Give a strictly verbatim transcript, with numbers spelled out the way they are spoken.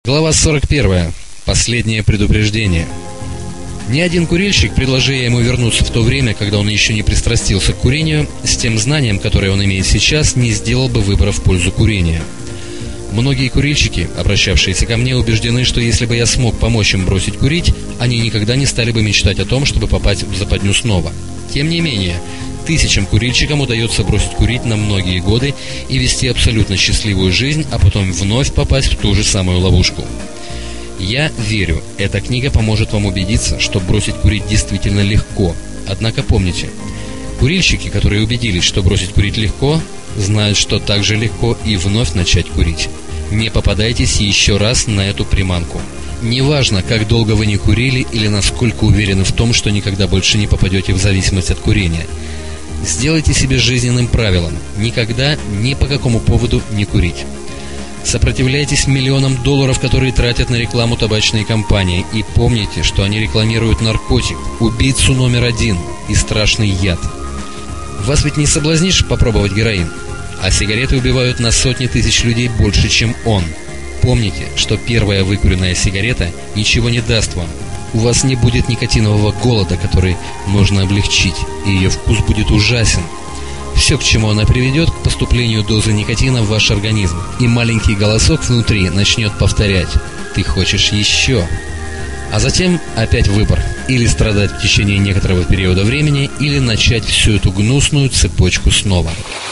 Глава сорок первая. Последнее предупреждение. Ни один курильщик, предложи я ему вернуться в то время, когда он еще не пристрастился к курению, с тем знанием, которое он имеет сейчас, не сделал бы выбора в пользу курения. Многие курильщики, обращавшиеся ко мне, убеждены, что если бы я смог помочь им бросить курить, они никогда не стали бы мечтать о том, чтобы попасть в западню снова. Тем не менее, тысячам курильщикам удается бросить курить на многие годы и вести абсолютно счастливую жизнь, а потом вновь попасть в ту же самую ловушку. Я верю, эта книга поможет вам убедиться, что бросить курить действительно легко. Однако помните, курильщики, которые убедились, что бросить курить легко, знают, что так же легко и вновь начать курить. Не попадайтесь еще раз на эту приманку. Неважно, как долго вы не курили или насколько уверены в том, что никогда больше не попадете в зависимость от курения. Сделайте себе жизненным правилом никогда ни по какому поводу не курить. Сопротивляйтесь миллионам долларов, которые тратят на рекламу табачные компании, и помните, что они рекламируют наркотик, убийцу номер один и страшный яд. Вас ведь не соблазнишь попробовать героин? А сигареты убивают на сотни тысяч людей больше, чем он. Помните, что первая выкуренная сигарета ничего не даст вам. У вас не будет никотинового голода, который нужно облегчить, и ее вкус будет ужасен. Все, к чему она приведет, к поступлению дозы никотина в ваш организм, и маленький голосок внутри начнет повторять: «Ты хочешь еще?». А затем опять выбор: или страдать в течение некоторого периода времени, или начать всю эту гнусную цепочку снова.